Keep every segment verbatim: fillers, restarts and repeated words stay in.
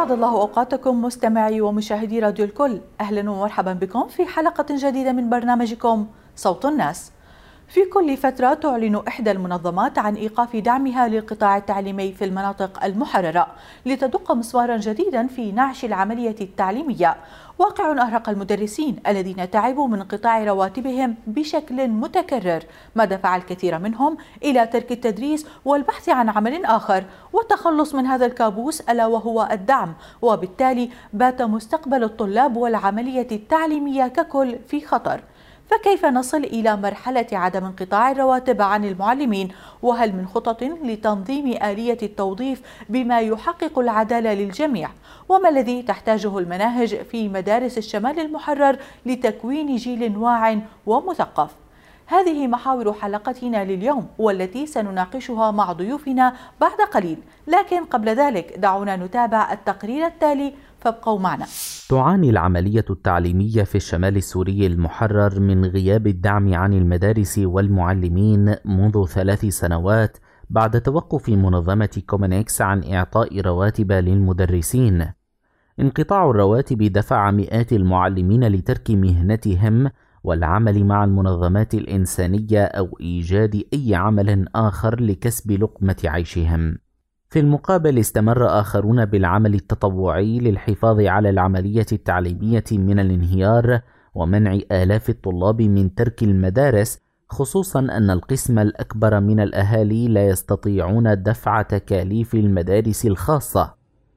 أسعد الله أوقاتكم مستمعي ومشاهدي راديو الكل. أهلا ومرحبا بكم في حلقة جديدة من برنامجكم صوت الناس. في كل فترة تعلن إحدى المنظمات عن إيقاف دعمها للقطاع التعليمي في المناطق المحررة لتدق مسمارا جديدا في نعش العملية التعليمية، واقع أرهق المدرسين الذين تعبوا من انقطاع رواتبهم بشكل متكرر، ما دفع الكثير منهم إلى ترك التدريس والبحث عن عمل آخر والتخلص من هذا الكابوس ألا وهو الدعم، وبالتالي بات مستقبل الطلاب والعملية التعليمية ككل في خطر. فكيف نصل إلى مرحلة عدم انقطاع الرواتب عن المعلمين؟ وهل من خطط لتنظيم آلية التوظيف بما يحقق العدالة للجميع؟ وما الذي تحتاجه المناهج في مدارس الشمال المحرر لتكوين جيل واع ومثقف؟ هذه محاور حلقتنا لليوم والتي سنناقشها مع ضيوفنا بعد قليل، لكن قبل ذلك دعونا نتابع التقرير التالي، فابقوا معنا. تعاني العملية التعليمية في الشمال السوري المحرر من غياب الدعم عن المدارس والمعلمين منذ ثلاث سنوات بعد توقف منظمة كومينكس عن إعطاء رواتب للمدرسين. انقطاع الرواتب دفع مئات المعلمين لترك مهنتهم والعمل مع المنظمات الإنسانية أو إيجاد أي عمل آخر لكسب لقمة عيشهم. في المقابل استمر آخرون بالعمل التطوعي للحفاظ على العملية التعليمية من الانهيار ومنع آلاف الطلاب من ترك المدارس، خصوصا أن القسم الأكبر من الأهالي لا يستطيعون دفع تكاليف المدارس الخاصة.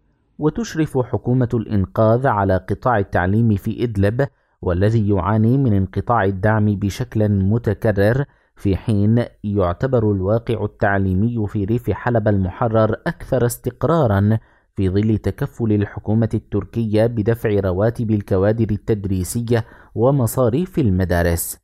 وتشرف حكومة الإنقاذ على قطاع التعليم في إدلب والذي يعاني من انقطاع الدعم بشكل متكرر، في حين يعتبر الواقع التعليمي في ريف حلب المحرر أكثر استقرارا في ظل تكفل الحكومة التركية بدفع رواتب الكوادر التدريسية ومصاريف المدارس.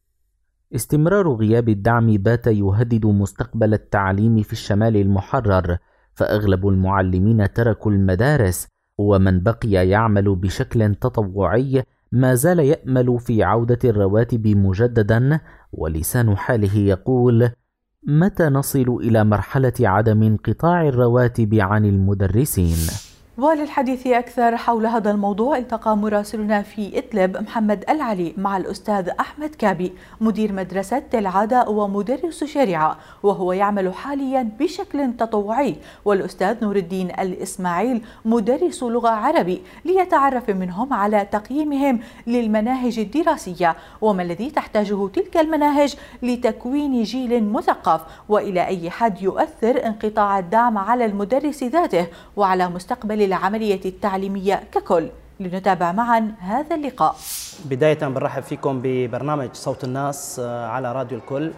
استمرار غياب الدعم بات يهدد مستقبل التعليم في الشمال المحرر، فأغلب المعلمين تركوا المدارس، ومن بقي يعمل بشكل تطوعي ما زال يأمل في عودة الرواتب مجددا، ولسان حاله يقول: متى نصل إلى مرحلة عدم انقطاع الرواتب عن المدرسين؟ وللحديث أكثر حول هذا الموضوع التقى مراسلنا في إدلب محمد العلي مع الأستاذ أحمد كابي مدير مدرسة تل عادة ومدرس شريعة، وهو يعمل حاليا بشكل تطوعي، والأستاذ نور الدين الإسماعيل مدرس لغة عربي، ليتعرف منهم على تقييمهم للمناهج الدراسية وما الذي تحتاجه تلك المناهج لتكوين جيل مثقف، وإلى أي حد يؤثر انقطاع الدعم على المدرس ذاته وعلى مستقبل العملية التعليمية ككل. لنتابع معا هذا اللقاء. بداية برحب فيكم ببرنامج صوت الناس على راديو الكل.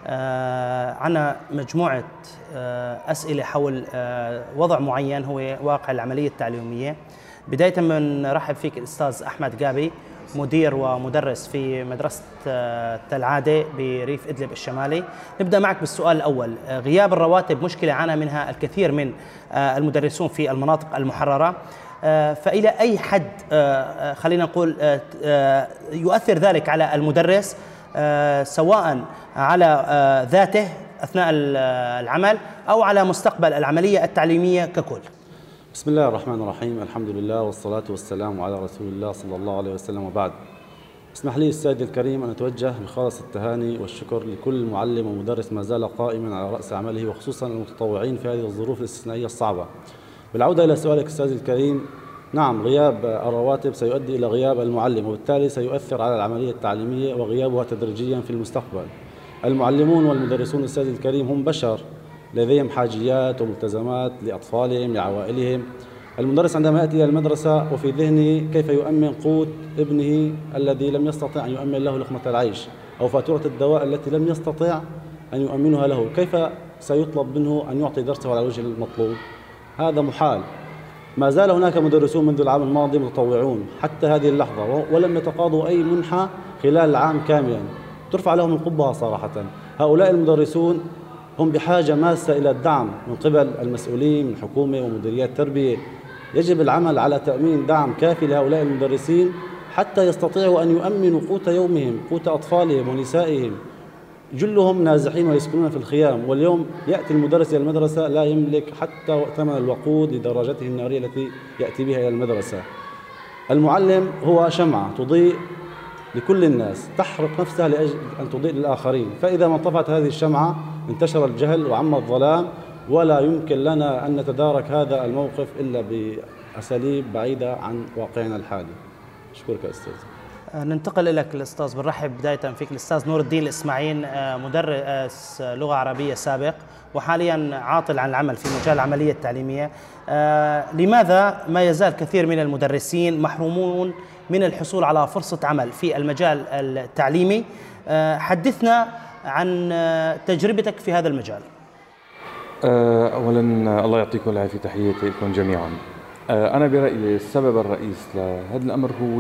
عنا مجموعة أسئلة حول وضع معين هو واقع العملية التعليمية. بداية بنرحب فيك الأستاذ أحمد قابي، مدير ومدرس في مدرسة تل عادة بريف إدلب الشمالي. نبدأ معك بالسؤال الأول. غياب الرواتب مشكلة عانى منها الكثير من المدرسون في المناطق المحررة، فإلى أي حد خلينا نقول يؤثر ذلك على المدرس سواء على ذاته أثناء العمل أو على مستقبل العملية التعليمية ككل؟ بسم الله الرحمن الرحيم، الحمد لله والصلاة والسلام على رسول الله صلى الله عليه وسلم، وبعد. اسمح لي السيد الكريم أن أتوجه بخالص التهاني والشكر لكل معلم ومدرس ما زال قائما على رأس عمله، وخصوصا المتطوعين في هذه الظروف الاستثنائية الصعبة. بالعودة إلى سؤالك أستاذ الكريم، نعم، غياب الرواتب سيؤدي إلى غياب المعلم، وبالتالي سيؤثر على العملية التعليمية وغيابها تدريجيا في المستقبل. المعلمون والمدرسون أستاذ الكريم هم بشر لديهم حاجيات وملتزمات لأطفالهم لعوائلهم. المدرس عندما يأتي إلى المدرسة وفي ذهنه كيف يؤمن قوت ابنه الذي لم يستطع أن يؤمن له لقمة العيش، أو فاتورة الدواء التي لم يستطع أن يؤمنها له، كيف سيطلب منه أن يعطي درسه على الوجه المطلوب؟ هذا محال. ما زال هناك مدرسون منذ العام الماضي متطوعون حتى هذه اللحظة ولم يتقاضوا أي منحة خلال العام كاملا، ترفع لهم القبعة صراحة. هؤلاء المدرسون هم بحاجة ماسة إلى الدعم من قبل المسؤولين من حكومة ومديريات تربية. يجب العمل على تأمين دعم كافي لهؤلاء المدرسين حتى يستطيعوا أن يؤمنوا قوت يومهم، قوت أطفالهم ونسائهم. جلهم نازحين ويسكنون في الخيام، واليوم يأتي المدرس إلى المدرسة لا يملك حتى ثمن الوقود لدراجته النارية التي يأتي بها إلى المدرسة. المعلم هو شمعة تضيء لكل الناس، تحرق نفسها لأجل أن تضيء للآخرين، فإذا ما انطفأت هذه الشمعة انتشر الجهل وعم الظلام، ولا يمكن لنا أن نتدارك هذا الموقف إلا بأساليب بعيدة عن واقعنا الحالي. أشكرك أستاذ. ننتقل لك الأستاذ، بنرحب بداية فيك الأستاذ نور الدين الإسماعيل، مدرس لغة عربية سابق وحاليا عاطل عن العمل في مجال العملية التعليمية. لماذا ما يزال كثير من المدرسين محرومون من الحصول على فرصة عمل في المجال التعليمي؟ حدثنا عن تجربتك في هذا المجال. أولا الله يعطيكم العافية، تحياتي لكم جميعا. أنا برأيي السبب الرئيس لهذا الأمر هو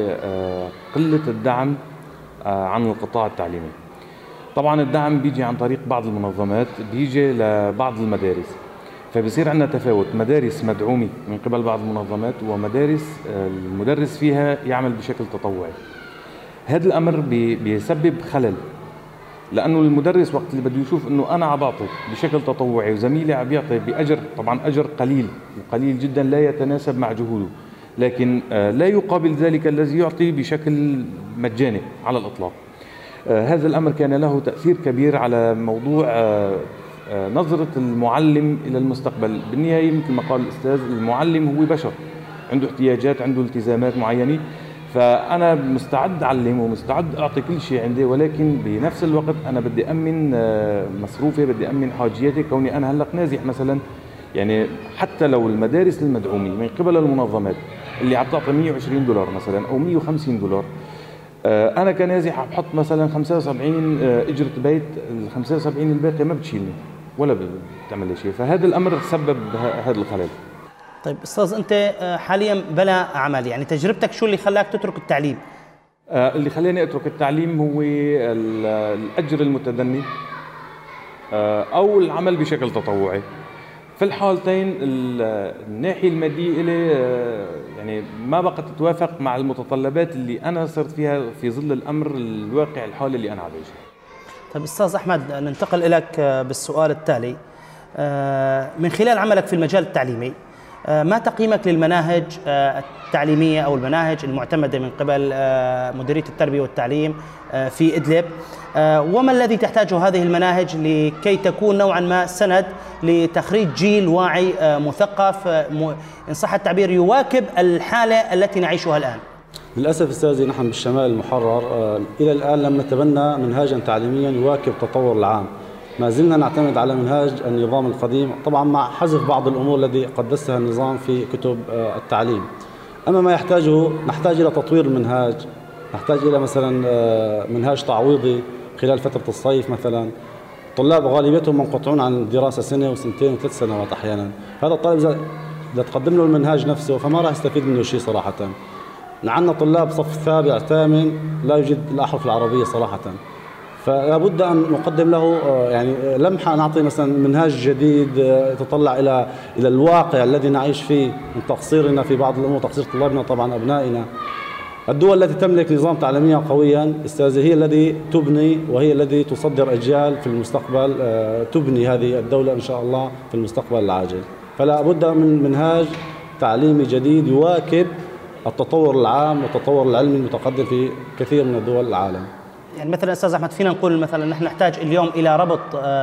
قلة الدعم عن القطاع التعليمي. طبعا الدعم بيجي عن طريق بعض المنظمات، بيجي لبعض المدارس، فبصير عندنا تفاوت، مدارس مدعومة من قبل بعض المنظمات ومدارس المدرس فيها يعمل بشكل تطوعي. هذا الأمر بيسبب خلل، لأنه المدرس وقت اللي بده يشوف أنه أنا عم بعطي بشكل تطوعي وزميلي عم يعطي بأجر، طبعا أجر قليل وقليل جدا لا يتناسب مع جهوده، لكن لا يقابل ذلك الذي يعطي بشكل مجاني على الإطلاق. هذا الأمر كان له تأثير كبير على موضوع نظرة المعلم إلى المستقبل. بالنهاية مثل ما قال الأستاذ، المعلم هو بشر عنده احتياجات، عنده التزامات معينة، فأنا مستعد أعلم ومستعد أعطي كل شيء عندي، ولكن بنفس الوقت أنا بدي أمن مصروفي، بدي أمن حاجياتي، كوني أنا هلق نازح مثلا. يعني حتى لو المدارس المدعومة من قبل المنظمات اللي عم تعطي مئة وعشرين دولار مثلا أو مئة وخمسين دولار، أنا كنازح عم بحط مثلا خمسة وسبعين أجرة بيت، ال خمسة وسبعين الباقي ما بتشيلني ولا بتعمل لي شيء، فهذا الأمر سبب هذا الخلل. طيب أستاذ، أنت حاليا بلا عمل، يعني تجربتك شو اللي خلاك تترك التعليم؟ آه اللي خلاني أترك التعليم هو الأجر المتدني آه أو العمل بشكل تطوعي. في الحالتين الناحية المادية إلي آه يعني ما بقت تتوافق مع المتطلبات اللي أنا صرت فيها في ظل الأمر الواقع الحالي اللي أنا عم بعيشه. طيب أستاذ أحمد، ننتقل إليك بالسؤال التالي. آه من خلال عملك في المجال التعليمي، ما تقييمك للمناهج التعليمية أو المناهج المعتمدة من قبل مديرية التربية والتعليم في إدلب، وما الذي تحتاجه هذه المناهج لكي تكون نوعا ما سند لتخريج جيل واعي مثقف إن صح التعبير يواكب الحالة التي نعيشها الآن؟ للأسف أستاذي، نحن بالشمال المحرر إلى الآن لم نتبنى منهاجا تعليميا يواكب التطور العام، ما زلنا نعتمد على منهاج النظام القديم، طبعا مع حذف بعض الأمور التي قدسها النظام في كتب التعليم. أما ما يحتاجه، نحتاج إلى تطوير المنهاج، نحتاج إلى مثلا منهاج تعويضي خلال فترة الصيف مثلا. الطلاب غالبيتهم منقطعون عن الدراسة سنة وسنتين وثلاث سنوات أحيانا، هذا الطالب إذا تقدم له المنهاج نفسه فما راح يستفيد منه شيء صراحة. عندنا طلاب صف سابع ثامن لا يوجد الأحرف العربية صراحة، فلا بد أن نقدم له يعني لمحة، نعطي مثلا منهاج جديد يتطلع إلى إلى الواقع الذي نعيش فيه من تقصيرنا في بعض الأمور، تقصير طلابنا طبعا أبنائنا. الدول التي تملك نظام تعليمي قويا أستاذي هي التي تبني وهي التي تصدر أجيال في المستقبل تبني هذه الدولة إن شاء الله في المستقبل العاجل. فلا بد من منهاج تعليمي جديد يواكب التطور العام والتطور العلمي المتقدم في كثير من الدول العالم. يعني مثلا أستاذ أحمد، فينا نقول مثلا نحن نحتاج اليوم إلى ربط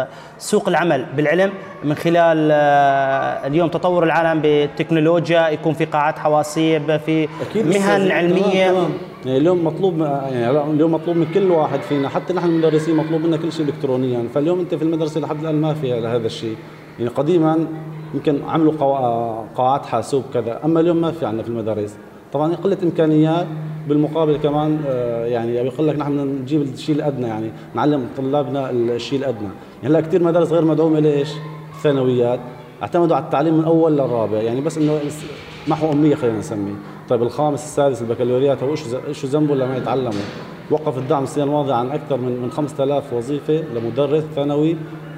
سوق العمل بالعلم من خلال اليوم تطور العالم بالتكنولوجيا، يكون في قاعات حواسيب، في مهن علمية. تمام. يعني اليوم مطلوب، يعني اليوم مطلوب من كل واحد فينا، حتى نحن المدرسين مطلوب منا كل شيء إلكترونيا. فاليوم أنت في المدرسة لحد الآن ما فيها هذا الشيء. يعني قديما يمكن عملوا قاعات حاسوب كذا، أما اليوم ما في عندنا في المدارس. طبعا قلة إمكانيات، بالمقابل كمان يعني بيقول لك نحن نجيب الشيء الأدنى، يعني نعلم طلابنا الشيء الأدنى. يعني هلا كثير مدارس غير مدعومة ليش؟ الثانويات اعتمدوا على التعليم من أول للرابع، يعني بس إنه محو أمية خلينا نسميه. طيب الخامس السادس البكالوريات هو إيش ذنبه لما يتعلموا؟ وقف الدعم السنة الماضية عن أكثر من من خمسة آلاف وظيفة لمدرس ثانوي،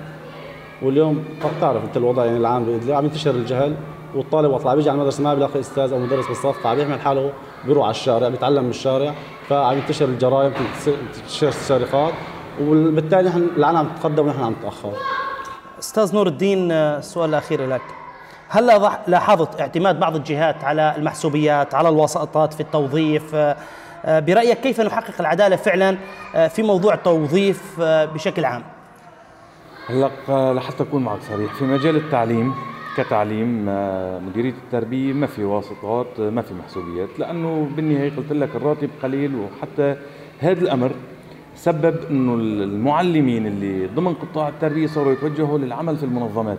واليوم تعرف أنت الوضع يعني العام عم ينتشر الجهل، والطالب وقت عم بيجي على المدرسه ما بيلاقي استاذ او مدرس بالصف، عم يعمل حاله بيروح على الشارع بيتعلم من الشارع، فعم ينتشر الجرائم، تنتشر السرقات، وبالتالي نحن العالم عم تتقدم ونحن عم نتاخر. استاذ نور الدين، السؤال الاخير لك، هل لاحظت اعتماد بعض الجهات على المحسوبيات، على الواسطات في التوظيف؟ برأيك كيف نحقق العدالة فعلا في موضوع التوظيف بشكل عام؟ هلا لحتى اكون معك صريح، في مجال التعليم كتعليم مديرية التربية ما في واسطات، ما في محسوبيات، لأنه بالنهاية قلت لك الراتب قليل، وحتى هذا الأمر سبب أنه المعلمين اللي ضمن قطاع التربية صاروا يتوجهوا للعمل في المنظمات.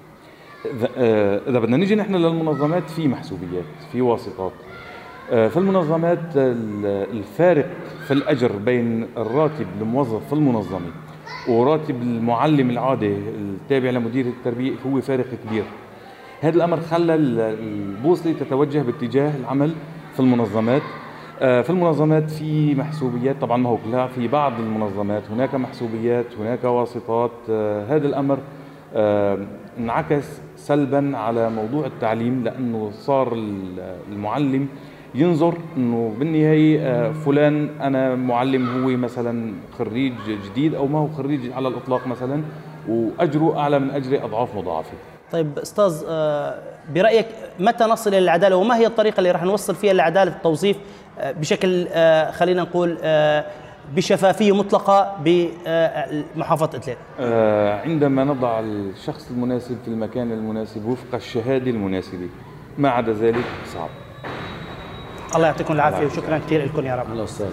إذا بدنا نيجي نحن للمنظمات في محسوبيات، في واسطات. في المنظمات الفارق في الأجر بين الراتب الموظف في المنظمة وراتب المعلم العادي التابع لمدير التربية هو فارق كبير. هذا الأمر خلى البوصلة تتوجه باتجاه العمل في المنظمات. في المنظمات في محسوبيات، طبعا ما هو كلها، في بعض المنظمات هناك محسوبيات، هناك واسطات. هذا الأمر انعكس سلبا على موضوع التعليم، لأنه صار المعلم ينظر انه بالنهايه فلان انا معلم هو مثلا خريج جديد او ما هو خريج على الاطلاق مثلا، واجره اعلى من اجري اضعاف مضاعفه. طيب استاذ، برايك متى نصل الى العداله، وما هي الطريقه اللي راح نوصل فيها لعداله التوظيف بشكل خلينا نقول بشفافيه مطلقه بمحافظه ادلب؟ عندما نضع الشخص المناسب في المكان المناسب وفق الشهاده المناسبه، ما عدا ذلك صعب. الله يعطيكم العافية وشكرا كثير لكم يا رب. الله يستر.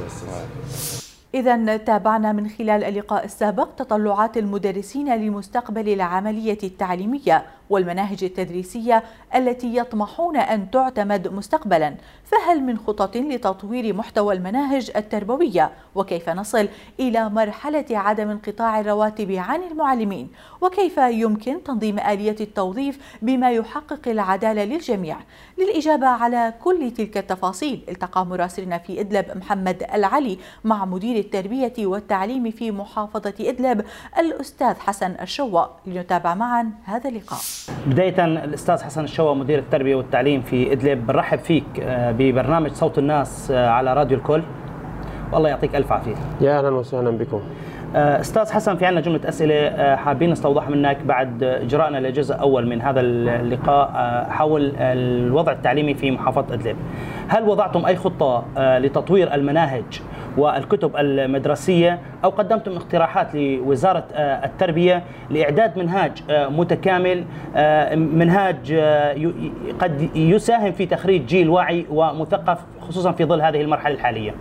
إذا تابعنا من خلال اللقاء السابق تطلعات المدرسين لمستقبل العملية التعليمية والمناهج التدريسية التي يطمحون أن تعتمد مستقبلا، فهل من خطط لتطوير محتوى المناهج التربوية؟ وكيف نصل إلى مرحلة عدم انقطاع الرواتب عن المعلمين؟ وكيف يمكن تنظيم آلية التوظيف بما يحقق العدالة للجميع؟ للإجابة على كل تلك التفاصيل التقى مراسلنا في إدلب محمد العلي مع مدير التربية والتعليم في محافظة إدلب الأستاذ حسن الشوا لنتابع معا هذا اللقاء. بداية الأستاذ حسن الشوا مدير التربية والتعليم في إدلب، بنرحب فيك ببرنامج صوت الناس على راديو الكل، والله يعطيك ألف عافية. يا أهلا وسهلا بكم. أستاذ حسن، في عندنا جملة أسئلة حابين نستوضحها منك بعد إجراءنا لجزء أول من هذا اللقاء حول الوضع التعليمي في محافظة إدلب. هل وضعتم أي خطة لتطوير المناهج والكتب المدرسية، أو قدمتم اقتراحات لوزارة التربية لإعداد منهاج متكامل، منهاج قد يساهم في تخريج جيل واعي ومثقف خصوصا في ظل هذه المرحلة الحالية؟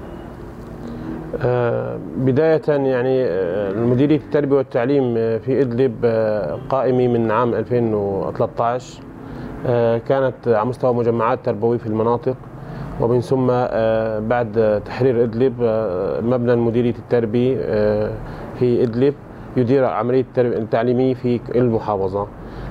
بداية يعني مديرية التربية والتعليم في إدلب قائمة من عام ألفين وثلاثة عشر، كانت على مستوى مجمعات تربوية في المناطق، ومن ثم بعد تحرير إدلب مبنى مديرية التربية في إدلب يدير عملية التعليمية في المحافظة.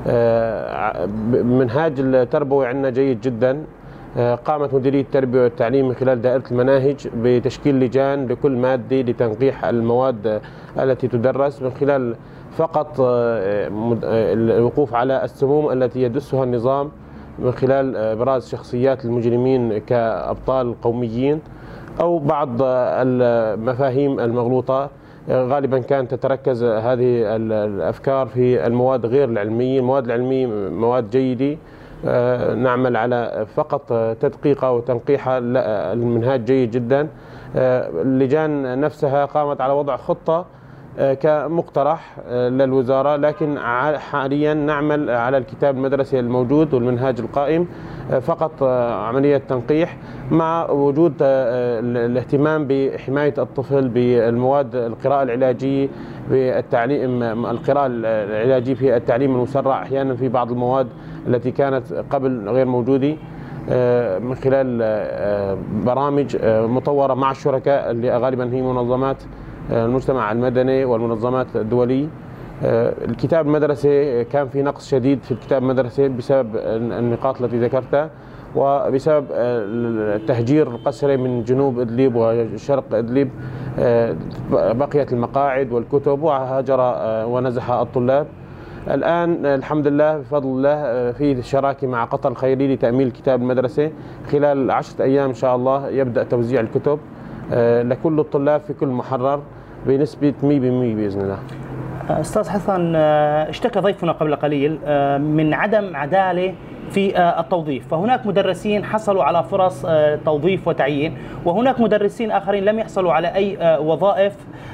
منهاج التربوي عندنا جيد جدا. قامت مديرية التربية والتعليم من خلال دائرة المناهج بتشكيل لجان لكل مادة لتنقيح المواد التي تدرس، من خلال فقط الوقوف على السموم التي يدسها النظام من خلال ابراز شخصيات المجرمين كأبطال قوميين، أو بعض المفاهيم المغلوطة غالبا كانت تتركز هذه الأفكار في المواد غير العلمية. المواد العلمية مواد جيدة، نعمل على فقط تدقيقها وتنقيحها. المنهاج جيد جدا. اللجان نفسها قامت على وضع خطة كمقترح للوزارة، لكن حاليا نعمل على الكتاب المدرسي الموجود والمنهاج القائم، فقط عملية تنقيح مع وجود الاهتمام بحماية الطفل بالمواد القراءة العلاجية بالتعليم، القراءة العلاجية في التعليم المسرع أحيانا في بعض المواد التي كانت قبل غير موجودة، من خلال برامج مطورة مع الشركاء اللي غالبا هي منظمات المجتمع المدني والمنظمات الدولية. الكتاب المدرسي كان في نقص شديد في الكتاب المدرسي بسبب النقاط التي ذكرتها، وبسبب التهجير القسري من جنوب إدلب وشرق إدلب بقيت المقاعد والكتب وهاجر ونزح الطلاب. الآن الحمد لله بفضل الله في شراكة مع قطر الخيري لتأمين الكتاب المدرسي، خلال عشرة أيام إن شاء الله يبدأ توزيع الكتب لكل الطلاب في كل محرر بنسبة مئة بالمئة بإذن الله. أستاذ حسن، اشتكى ضيفنا قبل قليل من عدم عدالة في التوظيف، فهناك مدرسين حصلوا على فرص توظيف وتعيين، وهناك مدرسين آخرين لم يحصلوا على أي وظائف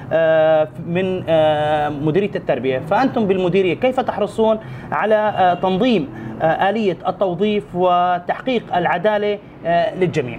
من مديرية التربية، فأنتم بالمديرية كيف تحرصون على تنظيم آلية التوظيف وتحقيق العدالة للجميع؟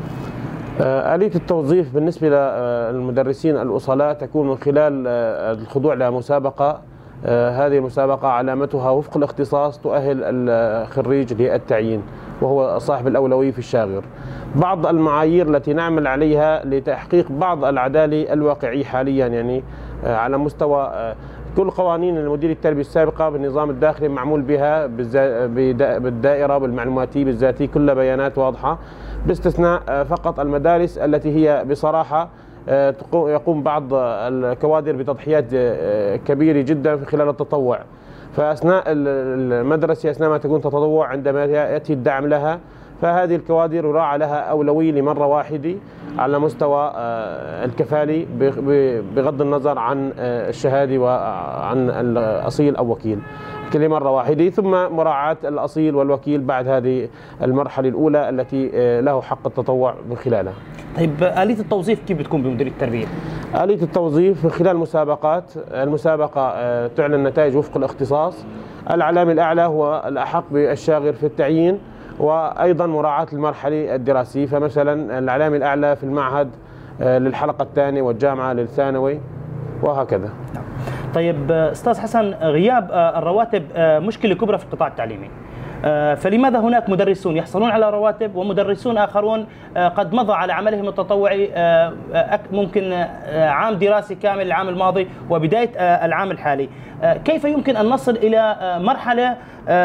آلية التوظيف بالنسبة للمدرسين الأصلاء تكون من خلال الخضوع لمسابقة. هذه المسابقة علامتها وفق الاختصاص تؤهل الخريج للتعيين وهو صاحب الأولوية في الشاغر. بعض المعايير التي نعمل عليها لتحقيق بعض العدالة الواقعية حاليا، يعني على مستوى كل قوانين المدير التربية السابقة بالنظام الداخلي معمول بها بالدائرة بالمعلوماتية بالذاتية، كلها بيانات واضحة، باستثناء فقط المدارس التي هي بصراحة يقوم بعض الكوادر بتضحيات كبيرة جدا في خلال التطوع. فأثناء المدرسة أثناء ما تكون تتطوع عندما يأتي الدعم لها، فهذه الكوادر يراعى لها أولوية لمرة واحدة على مستوى الكفالة بغض النظر عن الشهادة وعن الأصيل أو وكيل، كل مرة واحدة، ثم مراعاة الأصيل والوكيل بعد هذه المرحلة الأولى التي له حق التطوع من خلالها. طيب آلية التوظيف كيف بتكون بمديرية التربية؟ آلية التوظيف من خلال مسابقات. المسابقة تعلن نتائج وفق الاختصاص. العلامة الأعلى هو الأحق بالشاغر في التعيين، وأيضا مراعاة المرحلة الدراسية، فمثلا العلامة الأعلى في المعهد للحلقة الثانية والجامعة للثانوي وهكذا. طيب أستاذ حسن، غياب الرواتب مشكلة كبرى في القطاع التعليمي، فلماذا هناك مدرسون يحصلون على رواتب ومدرسون آخرون قد مضى على عملهم التطوعي ممكن عام دراسي كامل العام الماضي وبداية العام الحالي؟ كيف يمكن أن نصل إلى مرحلة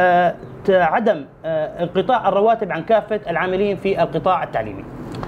عدم انقطاع الرواتب عن كافة العاملين في القطاع التعليمي؟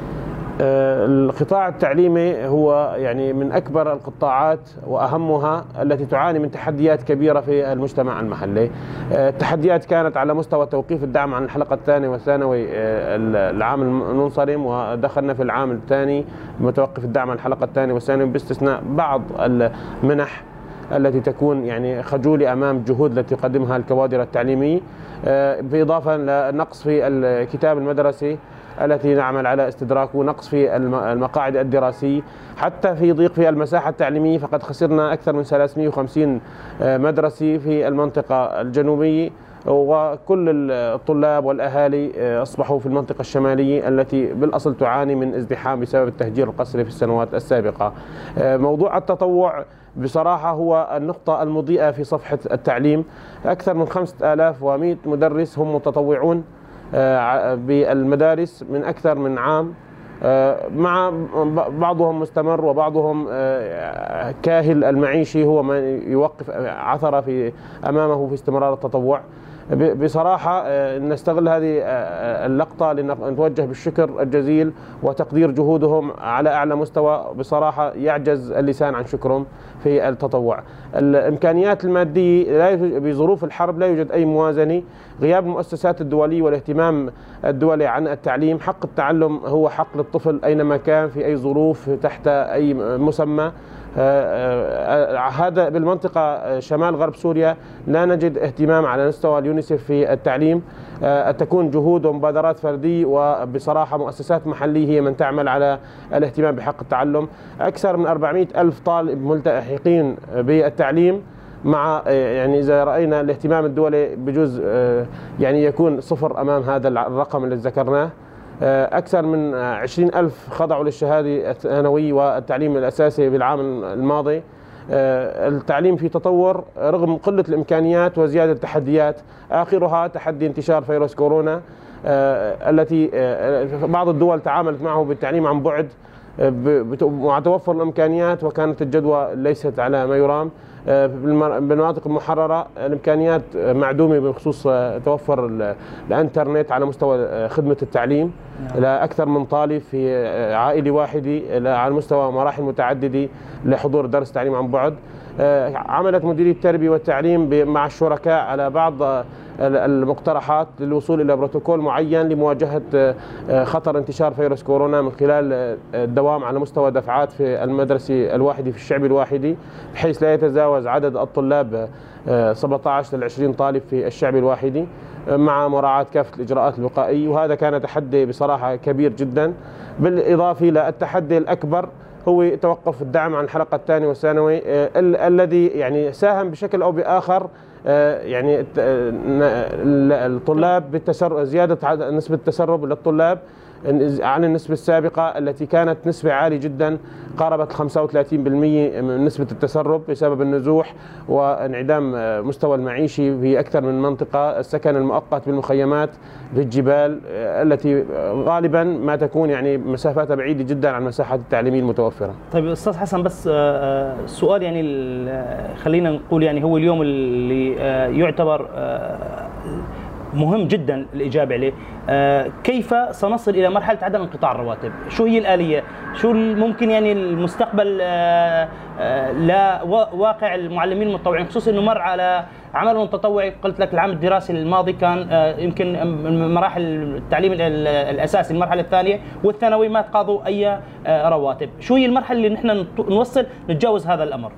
القطاع التعليمي هو يعني من أكبر القطاعات وأهمها التي تعاني من تحديات كبيرة في المجتمع المحلي. التحديات كانت على مستوى توقيف الدعم عن الحلقة الثانية والثانوي العام المنصرم، ودخلنا في العام الثاني متوقف الدعم عن الحلقة الثانية والثانوي باستثناء بعض المنح التي تكون يعني خجولة أمام الجهود التي تقدمها الكوادر التعليمية، بالإضافة لنقص في الكتاب المدرسي التي نعمل على استدراكه، نقص في المقاعد الدراسية، حتى في ضيق في المساحة التعليمية، فقد خسرنا أكثر من ثلاثمئة وخمسين مدرسة في المنطقة الجنوبية، وكل الطلاب والأهالي أصبحوا في المنطقة الشمالية التي بالأصل تعاني من ازدحام بسبب التهجير القسري في السنوات السابقة. موضوع التطوع بصراحة هو النقطة المضيئة في صفحة التعليم. أكثر من خمسة آلاف ومئة مدرس هم متطوعون بالمدارس من أكثر من عام، مع بعضهم مستمر وبعضهم كاهل المعيشي هو من يوقف عثرة في أمامه في استمرار التطوع. بصراحة نستغل هذه اللقطة لنتوجه بالشكر الجزيل وتقدير جهودهم على أعلى مستوى. بصراحة يعجز اللسان عن شكرهم في التطوع. الإمكانيات المادية بظروف الحرب لا يوجد أي موازنة. غياب المؤسسات الدولية والاهتمام الدولي عن التعليم. حق التعلم هو حق للطفل أينما كان في أي ظروف تحت أي مسمى. هذا بالمنطقة شمال غرب سوريا لا نجد اهتمام على مستوى اليونيسف في التعليم. تكون جهود ومبادرات فردية، وبصراحة مؤسسات محلية هي من تعمل على الاهتمام بحق التعلم. أكثر من أربعمئة ألف طالب ملتحقين بالتعليم، مع يعني إذا رأينا الاهتمام الدولي بجوز يعني يكون صفر أمام هذا الرقم اللي ذكرناه. أكثر من عشرين ألف خضعوا للشهادة الثانوية والتعليم الأساسي بالعام الماضي. التعليم في تطور رغم قلة الإمكانيات وزيادة التحديات، آخرها تحدي انتشار فيروس كورونا التي بعض الدول تعاملت معه بالتعليم عن بعد مع توفر الإمكانيات، وكانت الجدوى ليست على ما يرام. بالمناطق المحررة الإمكانيات معدومة بخصوص توفر الإنترنت على مستوى خدمة التعليم لأكثر من طالب في عائلة واحدة على مستوى مراحل متعددة لحضور درس تعليم عن بعد. عملت مديرية التربية والتعليم مع الشركاء على بعض المقترحات للوصول إلى بروتوكول معين لمواجهة خطر انتشار فيروس كورونا من خلال الدوام على مستوى دفعات في المدرسة الواحدة في الشعب الواحدي، بحيث لا يتجاوز عدد الطلاب سبعة عشر إلى عشرين طالب في الشعب الواحدي مع مراعاة كافة الإجراءات الوقائية. وهذا كان تحدي بصراحة كبير جدا. بالإضافة للتحدي الأكبر هو توقف الدعم عن الحلقة الثانية والثانوي الذي يعني ساهم بشكل أو بآخر يعني الطلاب بالتسرب، زيادة نسبة التسرب للطلاب عن النسبة السابقة التي كانت نسبة عالية جدا، قاربت خمسة وثلاثين بالمئة من نسبة التسرب بسبب النزوح وانعدام مستوى المعيشي في أكثر من منطقة، السكن المؤقت بالمخيمات في الجبال التي غالبا ما تكون يعني مسافاتها بعيدة جدا عن المساحات التعليمية المتوفرة. طيب أستاذ حسن، بس سؤال يعني خلينا نقول يعني هو اليوم اللي يعتبر مهم جدا الإجابة عليه، كيف سنصل إلى مرحلة عدم انقطاع الرواتب؟ شو هي الآلية؟ شو ممكن يعني المستقبل لواقع المعلمين المتطوعين، خصوصا أنه مر على عملهم التطوعي، قلت لك العام الدراسي الماضي كان يمكن مراحل التعليم الأساسي المرحلة الثانية والثانوي ما تقاضوا أي رواتب. شو هي المرحلة اللي نحن نوصل نتجاوز هذا الأمر؟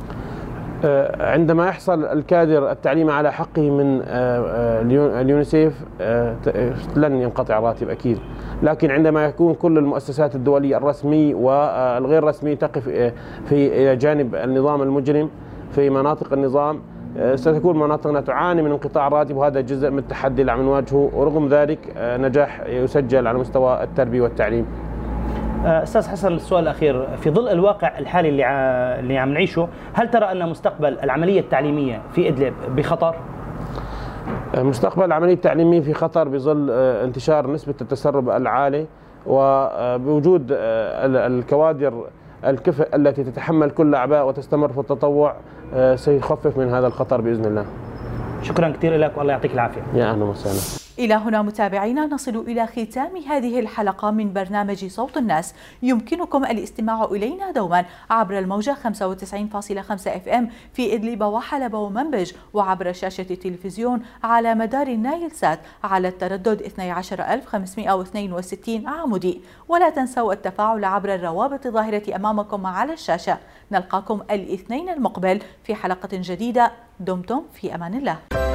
عندما يحصل الكادر التعليمي على حقه من اليونيسيف لن ينقطع راتب أكيد، لكن عندما يكون كل المؤسسات الدولية الرسمية والغير رسمية تقف في جانب النظام المجرم في مناطق النظام، ستكون مناطقنا تعاني من انقطاع الراتب، وهذا جزء من التحدي اللي عم نواجهه، ورغم ذلك نجاح يسجل على مستوى التربية والتعليم. أستاذ حسن، السؤال الأخير، في ظل الواقع الحالي اللي اللي عم نعيشه، هل ترى أن مستقبل العملية التعليمية في إدلب بخطر؟ مستقبل العملية التعليمية في خطر بظل انتشار نسبة التسرب العالي، وبوجود الكوادر الكفء التي تتحمل كل الأعباء وتستمر في التطوع سيخفف من هذا الخطر بإذن الله. شكرا كثير لك والله يعطيك العافية. يا أهلا وسهلا. إلى هنا متابعينا نصل إلى ختام هذه الحلقة من برنامج صوت الناس. يمكنكم الاستماع إلينا دوما عبر الموجة خمسة وتسعين فاصلة خمسة اف ام في إدلب وحلب ومنبج، وعبر شاشة التلفزيون على مدار النايل سات على التردد اثني عشر ألف وخمسمئة واثنين وستين عمودي. ولا تنسوا التفاعل عبر الروابط الظاهرة أمامكم على الشاشة. نلقاكم الاثنين المقبل في حلقة جديدة. دمتم في أمان الله.